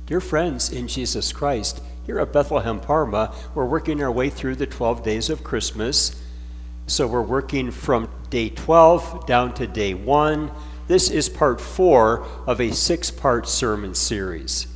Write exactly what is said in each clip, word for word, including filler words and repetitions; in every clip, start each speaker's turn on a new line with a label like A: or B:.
A: Dear friends in Jesus Christ, here at Bethlehem Parma, we're working our way through the twelve days of Christmas. So we're working from day twelve down to day one. This is part four of a six-part sermon series.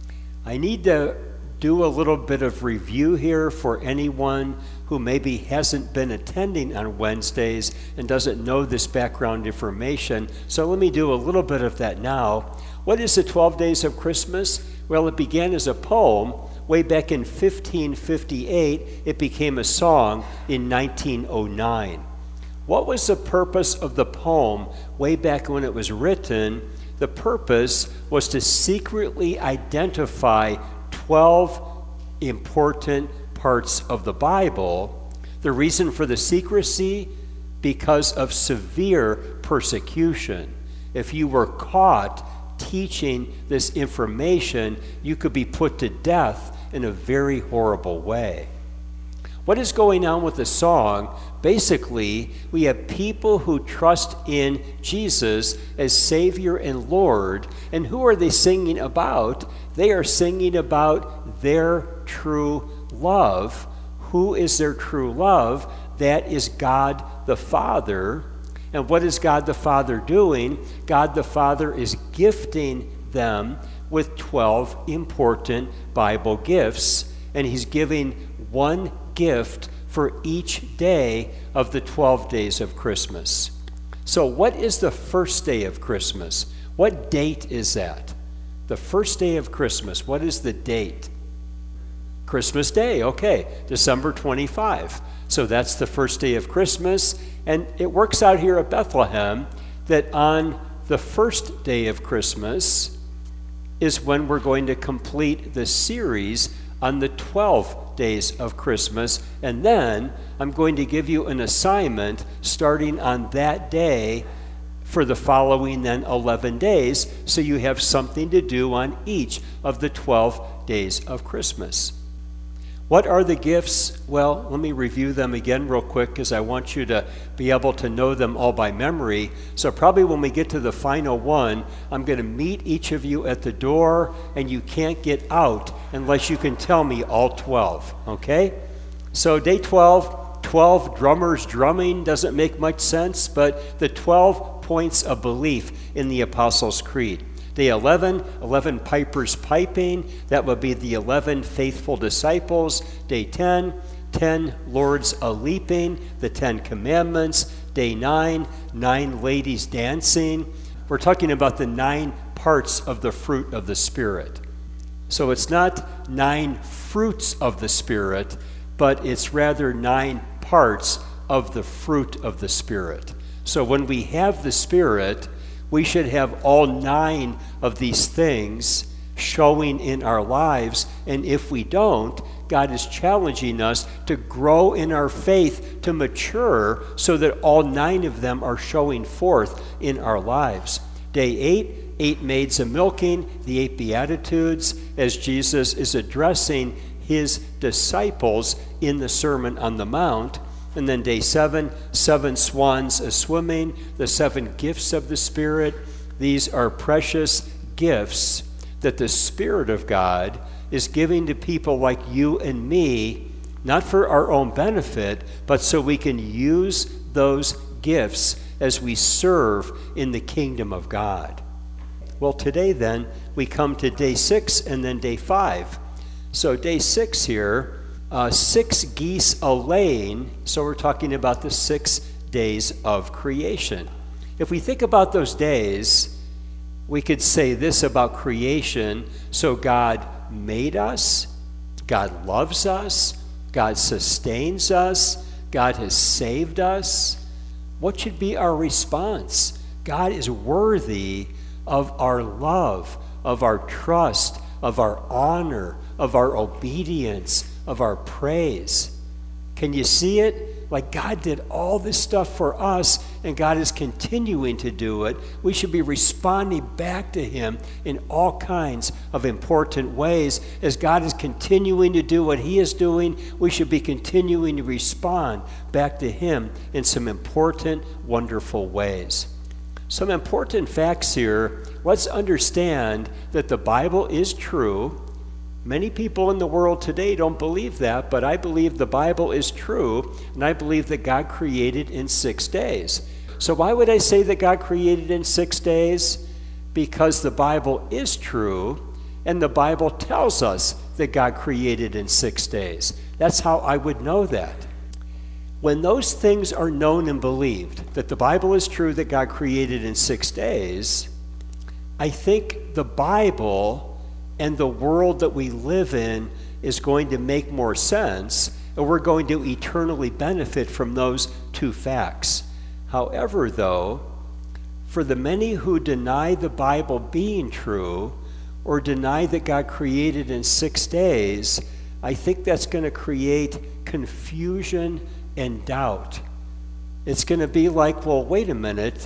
A: I need to do a little bit of review here for anyone who maybe hasn't been attending on Wednesdays and doesn't know this background information. So let me do a little bit of that now. What is the twelve days of Christmas? Well, it began as a poem way back in fifteen fifty-eight. It became a song in nineteen oh nine. What was the purpose of the poem way back when it was written? The purpose was to secretly identify twelve important parts of the Bible. The reason for the secrecy? Because of severe persecution. If you were caught teaching this information, you could be put to death in a very horrible way. What is going on with the song? Basically, we have people who trust in Jesus as Savior and Lord. And who are they singing about? They are singing about their true love. Who is their true love? That is God the Father. And what is God the Father doing? God the Father is gifting them with twelve important Bible gifts. And he's giving one gift for each day of the twelve days of Christmas. So what is the first day of Christmas? What date is that? The first day of Christmas, what is the date? Christmas Day, okay, December twenty-fifth. So that's the first day of Christmas. And it works out here at Bethlehem that on the first day of Christmas is when we're going to complete the series on the twelve days of Christmas. And then I'm going to give you an assignment starting on that day for the following then eleven days, so you have something to do on each of the twelve days of Christmas. What are the gifts? Well, let me review them again real quick because I want you to be able to know them all by memory. So probably when we get to the final one, I'm going to meet each of you at the door, and you can't get out unless you can tell me all twelve, okay? So day twelve, twelve drummers drumming doesn't make much sense, but the twelve points of belief in the Apostles' Creed. Day eleven, eleven pipers piping. That would be the eleven faithful disciples. Day ten, ten lords a-leaping, the Ten Commandments. Day nine, nine ladies dancing. We're talking about the nine parts of the fruit of the Spirit. So it's not nine fruits of the Spirit, but it's rather nine parts of the fruit of the Spirit. So when we have the Spirit, we should have all nine of these things showing in our lives. And if we don't, God is challenging us to grow in our faith, to mature, so that all nine of them are showing forth in our lives. Day eight, eight maids a milking, the eight Beatitudes, as Jesus is addressing his disciples in the Sermon on the Mount. And then day seven, seven swans a swimming, the seven gifts of the Spirit. These are precious gifts that the Spirit of God is giving to people like you and me, not for our own benefit, but so we can use those gifts as we serve in the kingdom of God. Well, today then, we come to day six and then day five. So day six here, Uh, six geese a laying, so we're talking about the six days of creation. If we think about those days, we could say this about creation. So God made us, God loves us, God sustains us, God has saved us. What should be our response? God is worthy of our love, of our trust, of our honor, of our obedience, of our praise. Can you see it? Like God did all this stuff for us, and God is continuing to do it. We should be responding back to him in all kinds of important ways. As God is continuing to do what he is doing, we should be continuing to respond back to him in some important, wonderful ways. Some important facts here. Let's understand that the Bible is true. Many people in the world today don't believe that, but I believe the Bible is true, and I believe that God created in six days. So why would I say that God created in six days? Because the Bible is true, and the Bible tells us that God created in six days. That's how I would know that. When those things are known and believed, that the Bible is true, that God created in six days, I think the Bible and the world that we live in is going to make more sense, and we're going to eternally benefit from those two facts. However, though, for the many who deny the Bible being true or deny that God created in six days, I think that's going to create confusion and doubt. It's going to be like, well, wait a minute.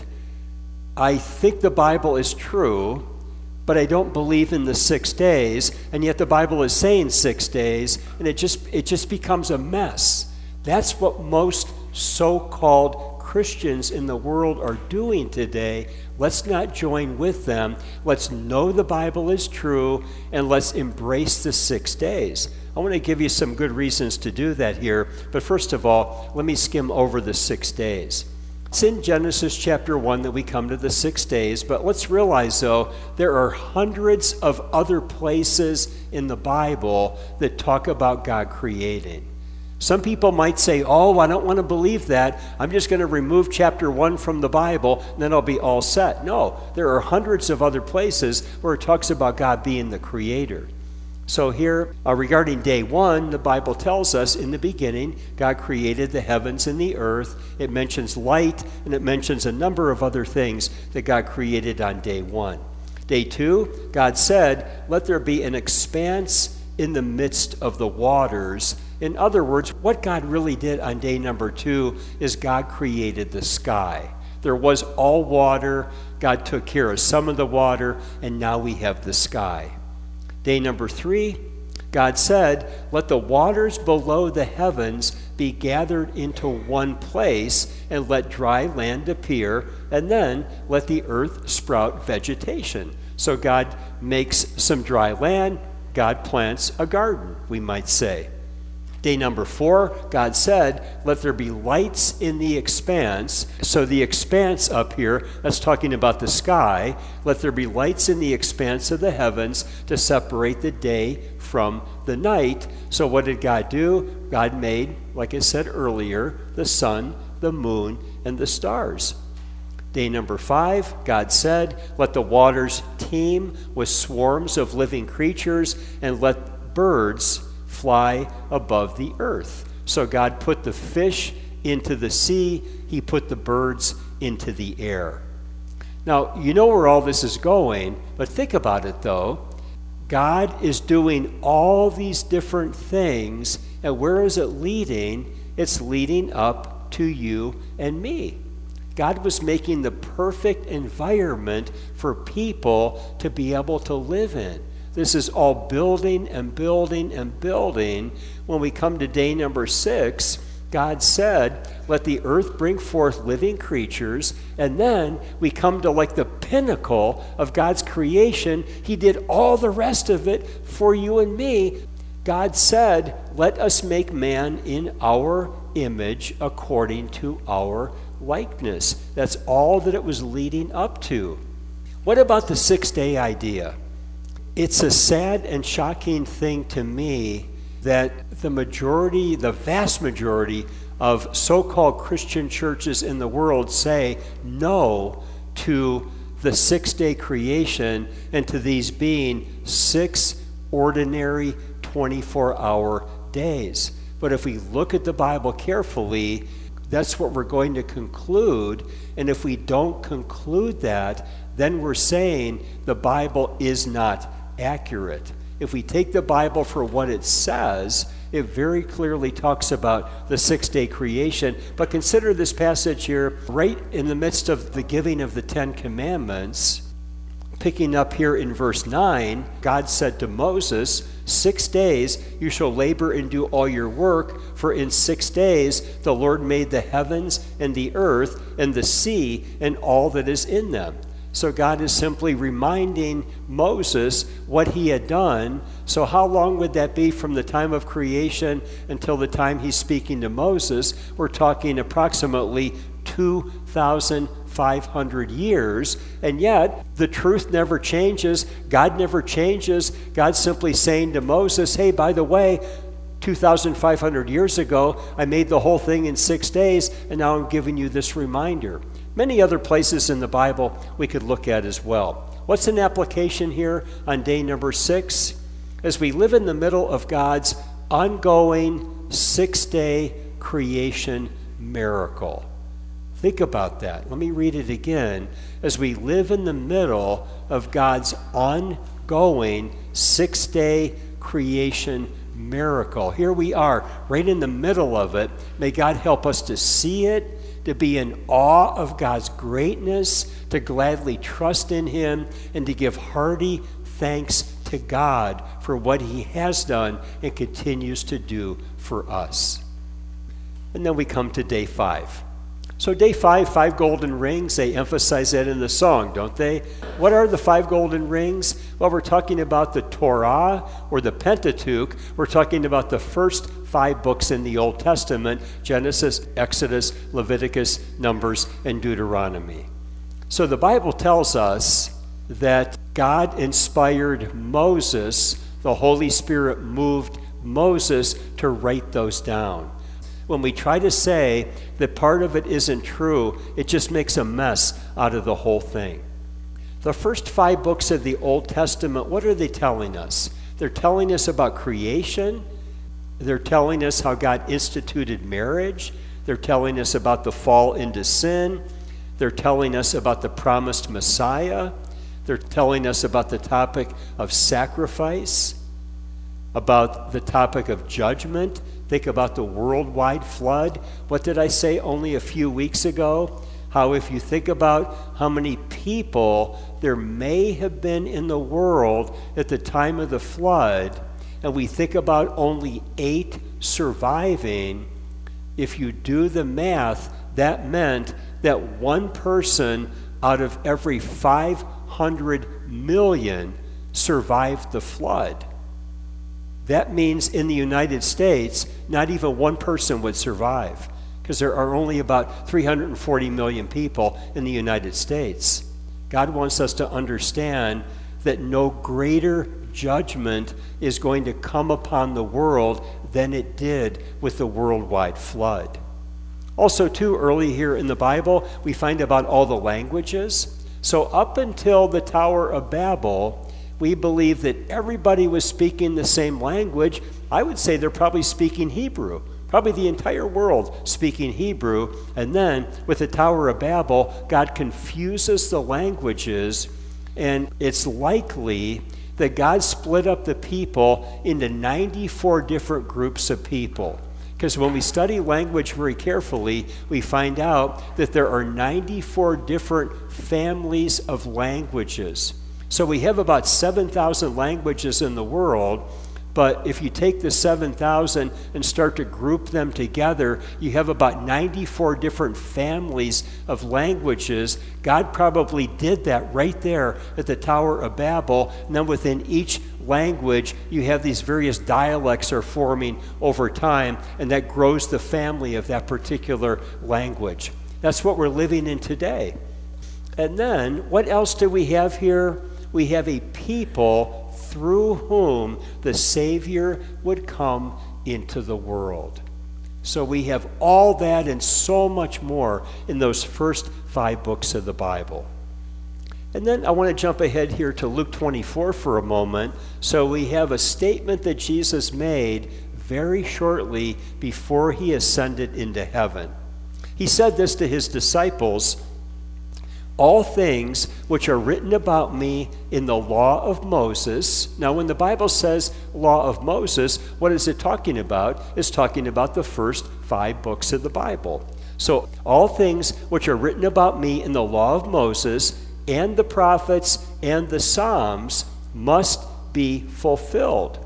A: I think the Bible is true, but I don't believe in the six days, and yet the Bible is saying six days, and it just it just becomes a mess. That's what most so-called Christians in the world are doing today. Let's not join with them. Let's know the Bible is true, and let's embrace the six days. I want to give you some good reasons to do that here, but first of all, let me skim over the six days. It's in Genesis chapter one that we come to the six days, but let's realize, though, there are hundreds of other places in the Bible that talk about God creating. Some people might say, oh, I don't want to believe that. I'm just going to remove chapter one from the Bible, and then I'll be all set. No, there are hundreds of other places where it talks about God being the creator. So here, uh, regarding day one, the Bible tells us in the beginning, God created the heavens and the earth. It mentions light, and it mentions a number of other things that God created on day one. Day two, God said, let there be an expanse in the midst of the waters. In other words, what God really did on day number two is God created the sky. There was all water. God took care of some of the water, and now we have the sky. Day number three, God said, let the waters below the heavens be gathered into one place, and let dry land appear, and then let the earth sprout vegetation. So God makes some dry land. God plants a garden, we might say. Day number four, God said, let there be lights in the expanse. So the expanse up here, that's talking about the sky. Let there be lights in the expanse of the heavens to separate the day from the night. So what did God do? God made, like I said earlier, the sun, the moon, and the stars. Day number five, God said, let the waters teem with swarms of living creatures, and let birds fly above the earth. So God put the fish into the sea. He put the birds into the air. Now, you know where all this is going, but think about it, though. God is doing all these different things, and where is it leading? It's leading up to you and me. God was making the perfect environment for people to be able to live in. This is all building and building and building. When we come to day number six, God said, let the earth bring forth living creatures. And then we come to like the pinnacle of God's creation. He did all the rest of it for you and me. God said, let us make man in our image according to our likeness. That's all that it was leading up to. What about the six-day idea? It's a sad and shocking thing to me that the majority, the vast majority of so-called Christian churches in the world say no to the six-day creation and to these being six ordinary twenty-four hour days. But if we look at the Bible carefully, that's what we're going to conclude. And if we don't conclude that, then we're saying the Bible is not accurate. If we take the Bible for what it says, it very clearly talks about the six-day creation. But consider this passage here, right in the midst of the giving of the Ten Commandments. Picking up here in verse nine, God said to Moses, Six days you shall labor and do all your work, for in six days the Lord made the heavens and the earth and the sea and all that is in them. So God is simply reminding Moses what he had done. So how long would that be from the time of creation until the time he's speaking to Moses? We're talking approximately two thousand five hundred years, and yet the truth never changes. God never changes. God's simply saying to Moses, hey, by the way, two thousand five hundred years ago, I made the whole thing in six days, and now I'm giving you this reminder. Many other places in the Bible we could look at as well. What's an application here on day number six? As we live in the middle of God's ongoing six-day creation miracle. Think about that. Let me read it again. As we live in the middle of God's ongoing six-day creation miracle. Here we are, right in the middle of it. May God help us to see it, to be in awe of God's greatness, to gladly trust in Him, and to give hearty thanks to God for what He has done and continues to do for us. And then we come to day five. So day five, five golden rings, they emphasize that in the song, don't they? What are the five golden rings? Well, we're talking about the Torah or the Pentateuch. We're talking about the first five books in the Old Testament: Genesis, Exodus, Leviticus, Numbers, and Deuteronomy. So the Bible tells us that God inspired Moses, the Holy Spirit moved Moses to write those down. When we try to say that part of it isn't true, it just makes a mess out of the whole thing. The first five books of the Old Testament, what are they telling us? They're telling us about creation. They're telling us how God instituted marriage. They're telling us about the fall into sin. They're telling us about the promised Messiah. They're telling us about the topic of sacrifice, about the topic of judgment. Think about the worldwide flood. What did I say only a few weeks ago? How if you think about how many people there may have been in the world at the time of the flood, and we think about only eight surviving, if you do the math, that meant that one person out of every five hundred million survived the flood. That means in the United States, not even one person would survive, because there are only about three hundred forty million people in the United States. God wants us to understand that no greater judgment is going to come upon the world than it did with the worldwide flood. Also, too, early here in the Bible, we find about all the languages. So up until the Tower of Babel, we believe that everybody was speaking the same language. I would say they're probably speaking Hebrew, probably the entire world speaking Hebrew. And then with the Tower of Babel, God confuses the languages, and it's likely that God split up the people into ninety-four different groups of people. Because when we study language very carefully, we find out that there are ninety-four different families of languages. So we have about seven thousand languages in the world, but if you take the seven thousand and start to group them together, you have about ninety-four different families of languages. God probably did that right there at the Tower of Babel, and then within each language, you have these various dialects are forming over time, and that grows the family of that particular language. That's what we're living in today. And then, what else do we have here? We have a people through whom the Savior would come into the world. So we have all that and so much more in those first five books of the Bible. And then I want to jump ahead here to Luke twenty-four for a moment. So we have a statement that Jesus made very shortly before he ascended into heaven. He said this to his disciples: all things which are written about me in the law of Moses. Now, when the Bible says law of Moses, what is it talking about? It's talking about the first five books of the Bible. So, all things which are written about me in the law of Moses and the prophets and the Psalms must be fulfilled.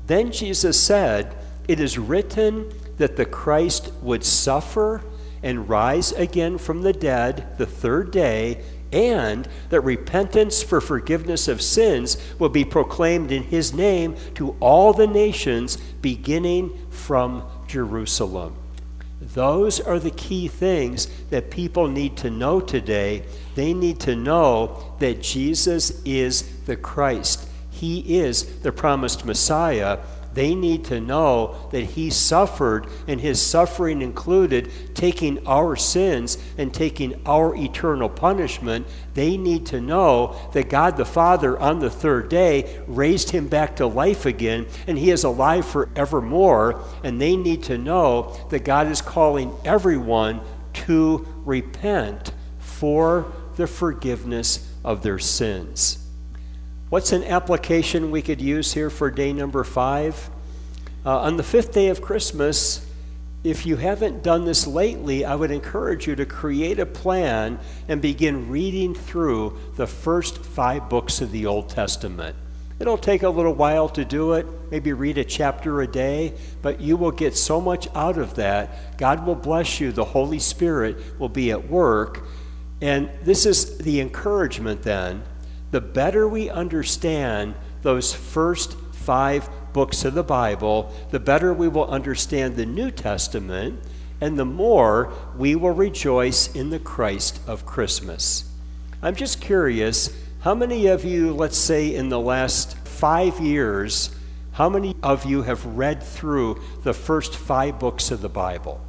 A: Then Jesus said, "It is written that the Christ would suffer and rise again from the dead the third day, and that repentance for forgiveness of sins will be proclaimed in his name to all the nations, beginning from Jerusalem." Those are the key things that people need to know today. They need to know that Jesus is the Christ. He is the promised Messiah. They need to know that he suffered, and his suffering included taking our sins and taking our eternal punishment. They need to know that God the Father on the third day raised him back to life again, and he is alive forevermore. And they need to know that God is calling everyone to repent for the forgiveness of their sins. What's an application we could use here for day number five? Uh, on the fifth day of Christmas, if you haven't done this lately, I would encourage you to create a plan and begin reading through the first five books of the Old Testament. It'll take a little while to do it, maybe read a chapter a day, but you will get so much out of that. God will bless you. The Holy Spirit will be at work. And this is the encouragement then. The better we understand those first five books of the Bible, the better we will understand the New Testament, and the more we will rejoice in the Christ of Christmas. I'm just curious, how many of you, let's say in the last five years, how many of you have read through the first five books of the Bible?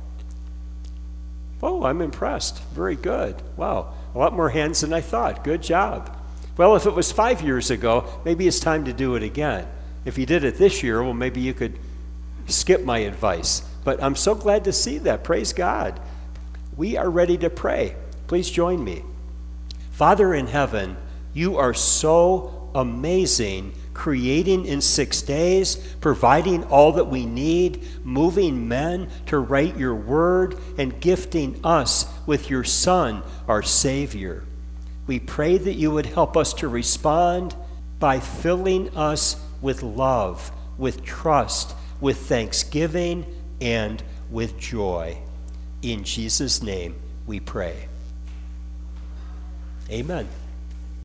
A: Oh, I'm impressed. Very good. Wow, a lot more hands than I thought. Good job. Well, if it was five years ago, maybe it's time to do it again. If you did it this year, well, maybe you could skip my advice. But I'm so glad to see that. Praise God. We are ready to pray. Please join me. Father in heaven, you are so amazing, creating in six days, providing all that we need, moving men to write your word, and gifting us with your Son, our Savior. We pray that you would help us to respond by filling us with love, with trust, with thanksgiving, and with joy. In Jesus' name we pray. Amen.